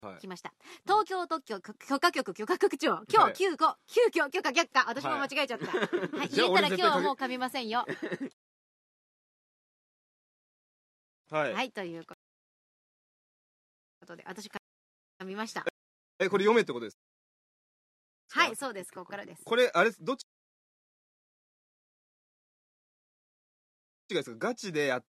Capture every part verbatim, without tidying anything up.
来ました。東京特許許可局許可局長、今日急遽急遽許可却下。私も間違えちゃった。はい、入れたら今日はもう噛みませんよ。はい、はい、ということで私噛みました。 え、これ読めってことですか？はい、そうです。ここからです。 これあれどっちですか？ガチでやって、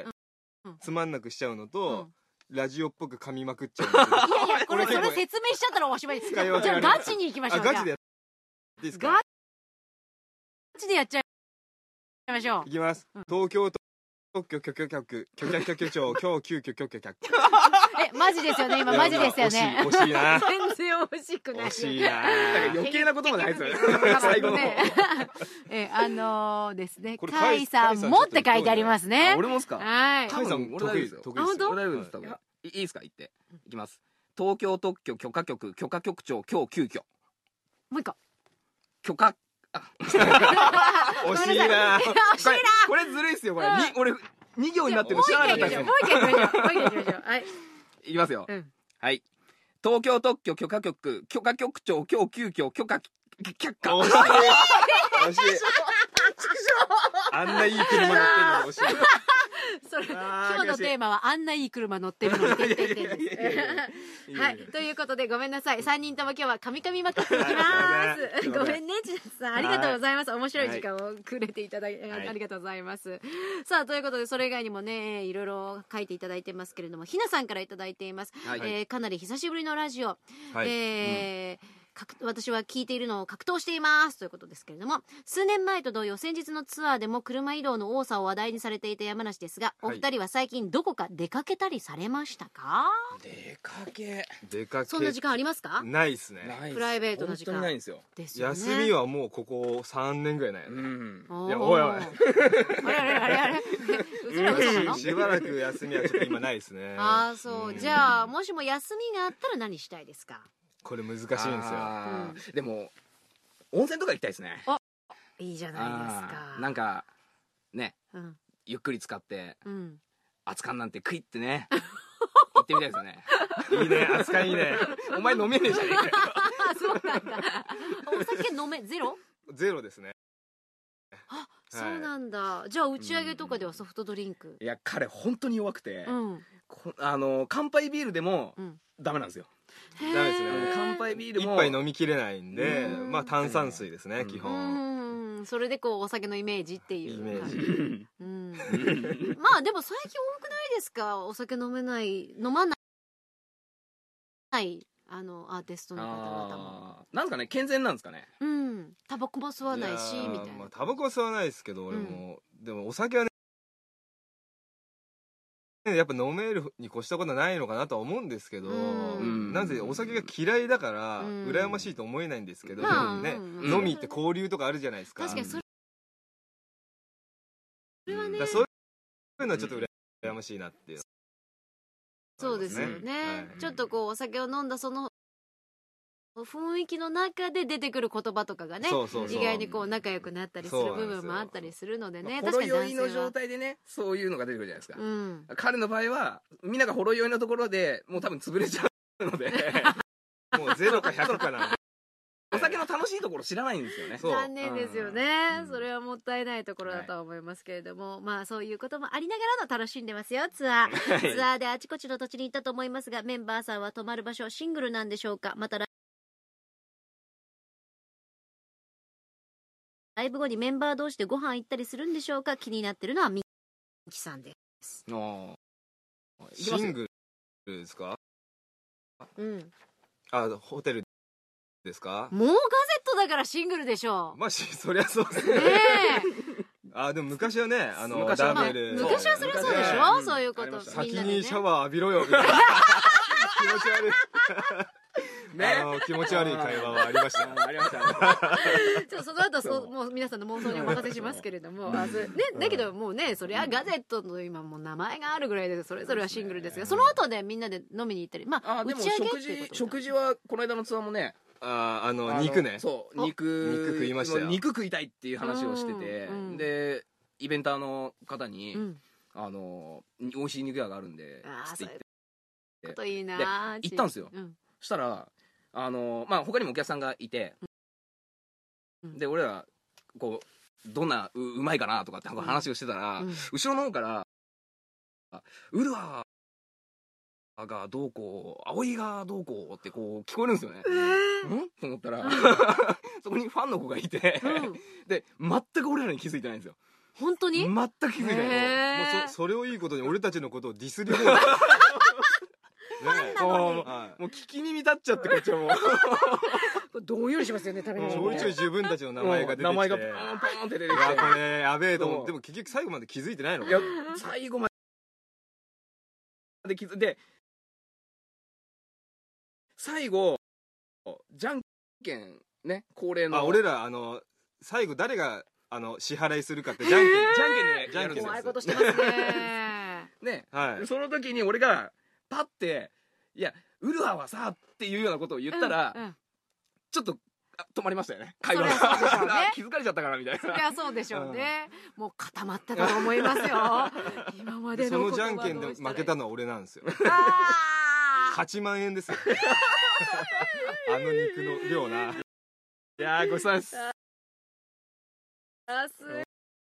うん、つまんなくしちゃうのと、うん、ラジオっぽく噛みまくっちゃうのと。いやいや、これそれ説明しちゃったらおしまいです。じゃあガチに行きましょう。 ガチでやっていいですか？ ガチでやっちゃいましょう。 いきます。うん、東京都特許許可局許可局長、今日急遽許可却下。 え、マジですよね、今マジですよね。 惜しい、惜しいな。 全然惜しくない。 惜しいな。なんか余計なこともないですよね。最後の。 え、あのーですね、甲斐さんもって書いてありますね。 俺もですか？ はい。 甲斐さん、俺得意ですよ。 あ、本当？ 俺大丈夫です、多分。いいですか、言って。いきます。東京特許許可局許可局長、今日急遽。 もう一個。 許可。 惜しいな。 惜しいな。 これずるいっすよ、これ。俺、に行になってるの知らなかったですよ。 もう一回行きましょう。もう一回行きましょう。はい。 いきますよ。はい。東京特許許可局許可局長、今日急遽許可却下。 惜しい。惜しい。あんないい車乗ってるの惜しい。 それ今日のテーマはあんないい車乗ってるのにてんてんてんです。はい、ということでごめんなさい。さんにんとも今日は噛み噛みまくっていきます。ごめんね、千夏さん、ありがとうございます。面白い時間をくれていただいてありがとうございます。さあ、ということでそれ以外にもね、いろいろ書いていただいてますけれども、ひなさんからいただいています。えー、かなり久しぶりのラジオ。はい、えー。うん、私は聞いているのを格闘していますということですけれども、数年前と同様先日のツアーでも車移動の多さを話題にされていた山梨ですが、お二人は最近どこか出かけたりされましたか？ 出かけ出かけそんな時間ありますか？ ないっすね。 プライベートの時間本当にないんですよ。 ですよね。 休みはもうここさんねんぐらいないよね。うん、いや、 おいおいあれあれあれあれうちら嘘なの？ しばらく休みはちょっと今ないですね。 ああ、そう。じゃあもしも休みがあったら何したいですか？ これ難しいんですよ。 でも温泉とか行きたいですね。 あ、いいじゃないですか。 なんかね、ゆっくり使って熱燗なんてクイってね行ってみたいですよね。 いいね、熱燗いいね。 お前飲めねえじゃねえかよ。 そうなんだ。お酒飲めゼロ？ ゼロですね。 あ、そうなんだ。じゃあ打ち上げとかではソフトドリンク？ いや、彼本当に弱くて、あの乾杯ビールでもダメなんですよ。 ダメですね。 乾杯ビールも一杯飲みきれないんで、まあ炭酸水ですね、基本。 それでこうお酒のイメージっていうイメージ。 まあでも最近多くないですか？お酒飲めない飲まないあのアーティストの方々も。 なんかね、健全なんですかね。 うん。タバコも吸わないしみたいな。 タバコは吸わないですけど、俺もでもお酒はね。やっぱ飲めるに越したことはないのかなとは思うんですけど、なぜお酒が嫌いだから羨ましいと思えないんですけどね、飲みって交流とかあるじゃないですか。 確かにそれはね、 そういうのはちょっと羨ましいなっていう。 そうですよね。ちょっとこうお酒を飲んだその雰囲気の中で出てくる言葉とかがね、意外にこう仲良くなったりする部分もあったりするのでね。 ほろ酔いの状態でね、そういうのが出てくるじゃないですか。うん、彼の場合はみんながほろ酔いのところでもう多分潰れちゃうのでもうゼロかひゃくかなんでお酒の楽しいところ知らないんですよね。 残念ですよね、うん、それはもったいないところだとは思いますけれども、はい、まあそういうこともありながらの楽しんでますよツアー、はい、ツアーであちこちの土地に行ったと思いますが、メンバーさんは泊まる場所シングルなんでしょうか？またライブ後にメンバー同士でご飯行ったりするんでしょうか？気になってるのはミキさんです。 あシングルですか？ うん。 あ、ホテルですか？ もうガゼットだからシングルでしょう。 まあそりゃそうですね。あ、でも昔はね、あの昔はダブル、 昔はそりゃそうでしょ、そういうこと。 先にシャワー浴びろよみたいな気持ち悪い。ね、あの気持ち悪い会話はありました。 ありました。 ちょその後そもう皆さんの妄想にお任せしますけれども、ね、だけどもうね、そりゃガゼットの今もう名前があるぐらいでそれぞれはシングルですが、その後でみんなで飲みに行ったり、まあ打ち上げっていうこと。 食事はこの間のツアーもね、 ああの肉ね、 そう肉肉食いましたよ。 肉食いたいっていう話をしてて、でイベンターの方にあの美味しい肉屋があるんでつって言って。 こといいな。 行ったんですよ。そしたらあのまあ他にもお客さんがいて、で俺らこうどんな う, うまいかなとかって話をしてたら、後ろの方からウルワがどうこう葵がどうこうってこう聞こえるんですよね。んと思ったらそこにファンの子がいて、で全く俺らに気づいてないんですよ。 本当に全く気づいてない。 もう そ, それをいいことに俺たちのことをディスり放題もう聞き耳立っちゃって、こっちはもうどんよりしますよね。食べ物ちょいちょい自分たちの名前が出てきて、名前がポンポンって出てきて、これやべえと思って、でも結局最後まで気づいてないの。 いや最後まで気づいて、最後じゃんけんね、恒例の。 あ、俺らあの最後誰があの支払いするかってじゃんけん、じゃんけんでじゃんけん怖いことしてますね。 ね、はい。その時に俺がパッて、いやウルアはさっていうようなことを言ったら、うんうん、ちょっと止まりましたよね、会話が。ね、気づかれちゃったからみたいな。 そりゃそうでしょうね、うん、もう固まってたと思いますよ今までの。 そのじゃんけんで負けたのは俺なんですよ。はちまんえんですよあの肉の量な。いやーごちそうさまです。 あす本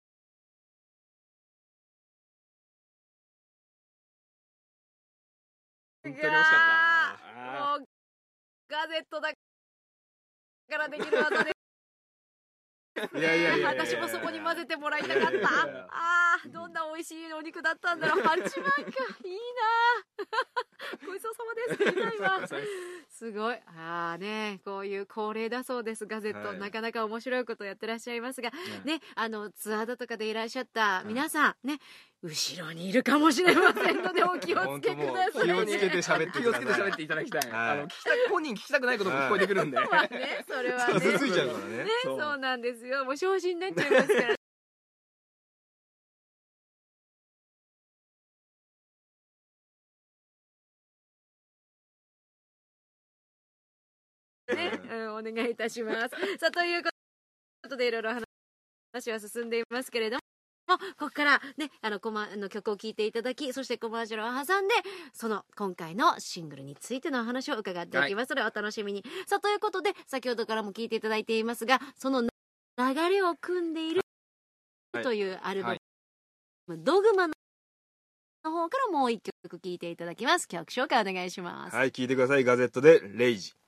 当に美味しかった。 もうガゼットだからできる技でいやいやいや、 私もそこに混ぜてもらいたかった。ああ、どんな美味しいお肉だったんだろう。はちまんか、いいなごちそうさまです。いいな今すごい。ああね、こういう恒例だそうです。ガゼット、はい、なかなか面白いことやってらっしゃいますが、うん、ね、あのツアーだとかでいらっしゃった皆さん、うん、ね、後ろにいるかもしれませんのでお気をつけください。 気をつけて喋って気をつけて喋っていただきたい。はい、あの聞きた本人聞きたくないことも聞こえてくるんで。まあね、それはね。 傷ついちゃうからね。 ね、そうなんですよ。もう昇進になっちゃいますから。ね、うん、お願いいたします。さあ、ということでいろいろ話は進んでいますけれども、ここからね、あのコマの曲を聴いていただき、そしてコマーシャルを挟んでその今回のシングルについてのお話を伺っていきますので、はい、お楽しみに。さあ、ということで先ほどからも聴いていただいていますが、その流れを組んでいるというアルバム、はい、ドグマの方からもう一曲聴いていただきます。曲紹介お願いします。 はい、聴いてください。ガゼットでレイジ。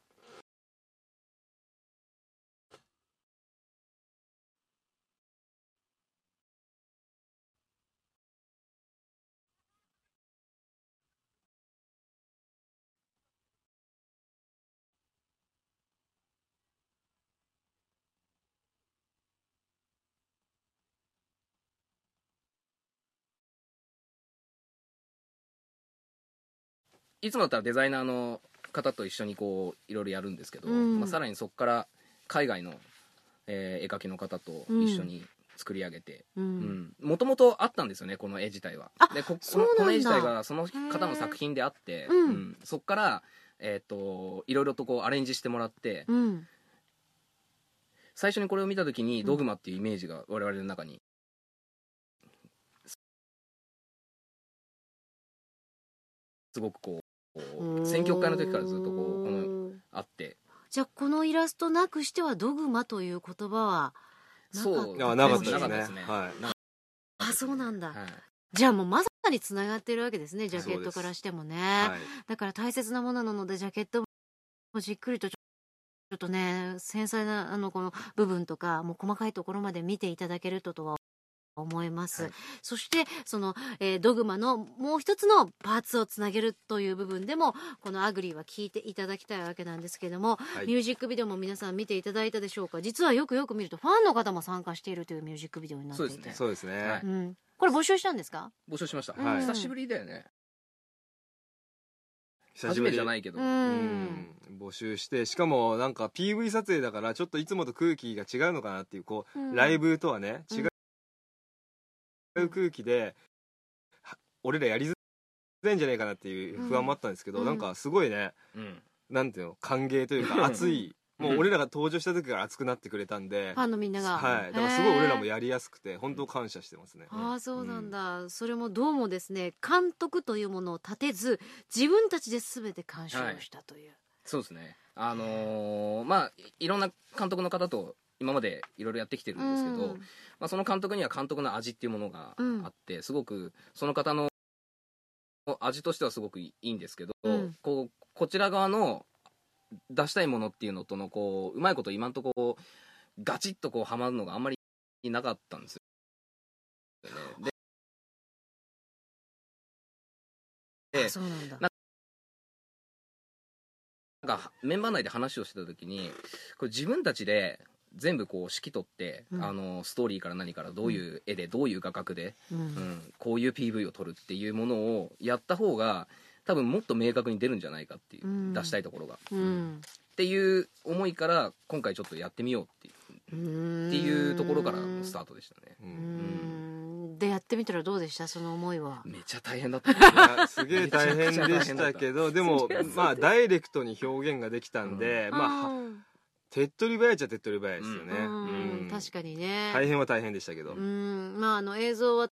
いつもだったらデザイナーの方と一緒にこういろいろやるんですけど、うん、まあ、さらにそこから海外の、えー、絵描きの方と一緒に作り上げて、もともとあったんですよね、この絵自体は。で こ, こ, のこの絵自体がその方の作品であって、うんうん、そこから、えー、といろいろとこうアレンジしてもらって、うん、最初にこれを見た時にドグマっていうイメージが我々の中にすごくこう選曲会の時からずっとこうこのあって、 じゃあこのイラストなくしてはドグマという言葉はなかった。 そうなかったですね。はい、 あ、そうなんだ。はい、じゃあもうまさにつながってるわけですね、ジャケットからしてもね。はい、だから大切なものなので、ジャケットもじっくりとちょっとね、繊細なあのこの部分とかもう細かいところまで見ていただけるととは思います。はい、そしてその、えー、ドグマのもう一つのパーツをつなげるという部分でもこのアグリーは聞いていただきたいわけなんですけども、はい、ミュージックビデオも皆さん見ていただいたでしょうか。実はよくよく見るとファンの方も参加しているというミュージックビデオになっていて、 そうですね、はい、うん、 これ募集したんですか？ 募集しました、 はい、 久しぶりだよね。初めてじゃないけど、うん、 うん、募集して、しかもなんか ピーブイ 撮影だからちょっといつもと空気が違うのかなっていう、こう、うん、ライブとはね違う、うん、空気で俺らやりづらいんじゃないかなっていう不安もあったんですけど、うん、なんかすごいね、うん、なんていうの、歓迎というか熱いもう俺らが登場した時から熱くなってくれたんで、 ファンのみんなが、 はい、だからすごい俺らもやりやすくて本当感謝してますね。 ああそうなんだ、うん、それもどうもですね、監督というものを立てず自分たちで全て監修をしたという、はい、 そうですね。あのー、まあいろんな監督の方と今までいろいろやってきてるんですけど、うん、まあ、その監督には監督の味っていうものがあって、うん、すごくその方の味としてはすごくいいんですけど、うん、こうこちら側の出したいものっていうのとのこううまいこと今んとこガチッとこうはまるのがあんまりなかったんですよね。で、 そうなんだ。 なんかメンバー内で話をしてた時に、これ自分たちで全部こう指揮取って、うん、あのストーリーから何からどういう絵でどういう画角で、うんうん、こういう ピーブイ を撮るっていうものをやった方が多分もっと明確に出るんじゃないかっていう、うん、出したいところが、うん、っていう思いから今回ちょっとやってみようっていう、っていうところからのスタートでしたね。うん、 うん、でやってみたらどうでした、その思いは。 めっちゃ大変だったすげえ大変でしたけどでもまあダイレクトに表現ができたんで、うん、まあ手っ取り早いっちゃ手っ取り早いですよね。うんうん、確かにね。 大変は大変でしたけど、 うん、まああの映像は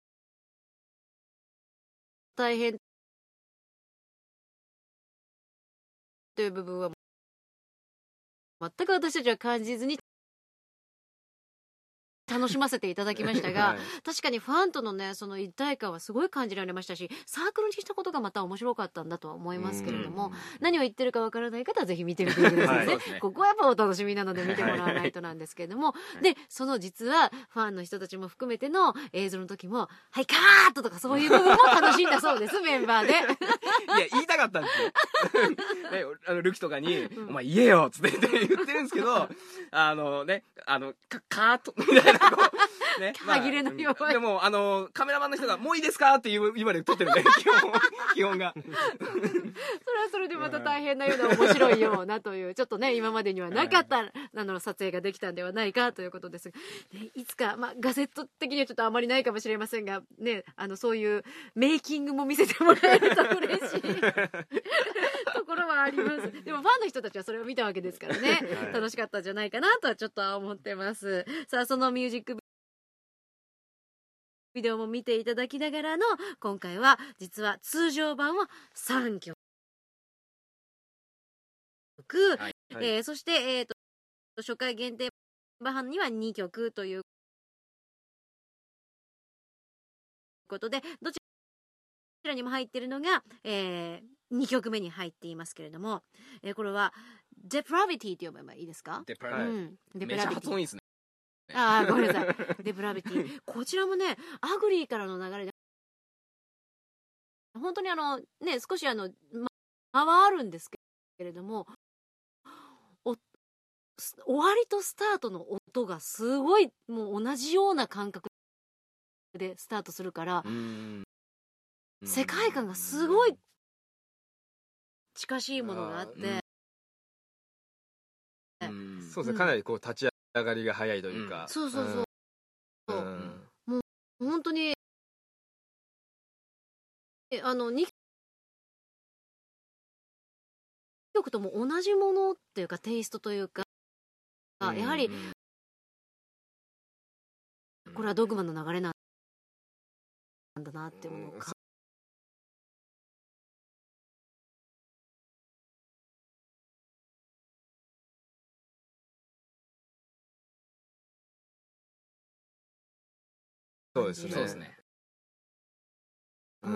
大変という部分は全く私たちは感じずに楽しませていただきましたが、はい、確かにファンとのねその一体感はすごい感じられましたし、サークルにしたことがまた面白かったんだとは思いますけれども、何を言ってるかわからない方はぜひ見てみてくださいね。はい、ここはやっぱお楽しみなので見てもらわないとなんですけれども、はい、でその実はファンの人たちも含めての映像の時もはいカーッととかそういう部分も楽しんだそうですメンバーで。いや言いたかったんですよ。あのルキとかに、うん、お前言えよっつって言ってるんですけど、あのねあのカカーッとみたいなね、歯切れの弱い、 まあ、でもあのカメラマンの人が「もういいですか?」って言う今まで撮ってるんで基本基本がそれはそれでまた大変なような面白いようなというちょっとね今までにはなかったあの撮影ができたんではないかということですが、ね、いつか、まあ、ガセット的にはちょっとあまりないかもしれませんが、ね、あのそういうメイキングも見せてもらえると嬉しいところはあります。でもファンの人たちはそれを見たわけですからね、はい、楽しかったんじゃないかなとはちょっと思ってます。さあそのミュージックビデオも見ていただきながらの今回は実は通常版はさんきょく、はいえー、そして、えー、と初回限定版にはにきょくということでどちらにも入っているのが、えー、にきょくめに入っていますけれども、えー、これはデプラビティと呼べばいいですか。 デプラビティ、うん、デプラビティめっちゃ発音いいですね。 ああごめんなさいデプラビティこちらもねアグリーからの流れで本当にあのね少しあの間はあるんですけれどもお終わりとスタートの音がすごいもう同じような感覚でスタートするから世界観がすごい近しいものがあってそうですね、かなりこう立ち上がりが早いというか、 うん、そうそうそう、うん、もう本当にあのにきょくとも同じものっていうかテイストというか、うん、やはりこれはドグマの流れなんだなっていうのを感じ、 そうですね。 そうですね。 うん。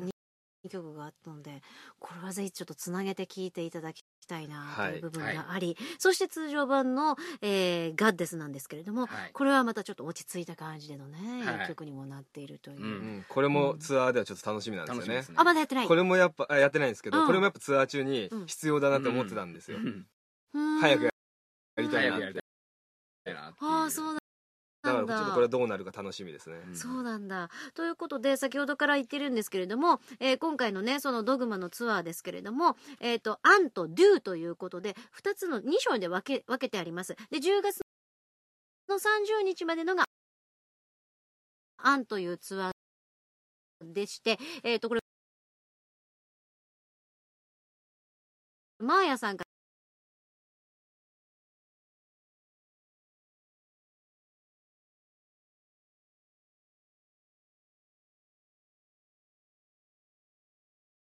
にきょくがあったので、これはぜひちょっとつなげて聞いていただきたいなという部分があり、はい、そして通常版の、えー、ガッデスなんですけれども、はい、これはまたちょっと落ち着いた感じでのね、はい、曲にもなっているという、うん、 これもツアーではちょっと楽しみなんですよね。 うん、あまだやってない。 これもやっぱやってないんですけど、うん、これもやっぱツアー中に必要だなと思ってたんですよ。うん、早くやりたいなって。 ああそうなんだ。 だからちょっとこれはどうなるか楽しみですね。 そうなんだ。ということで先ほどから言ってるんですけれども、えー、今回のねそのドグマのツアーですけれども、えっ、ー、とアンとドゥということでふたつのに章で分け分けてあります。でじゅうがつのさんじゅうにちまでのがアンというツアーでして、えっ、ー、とこれマーヤさんから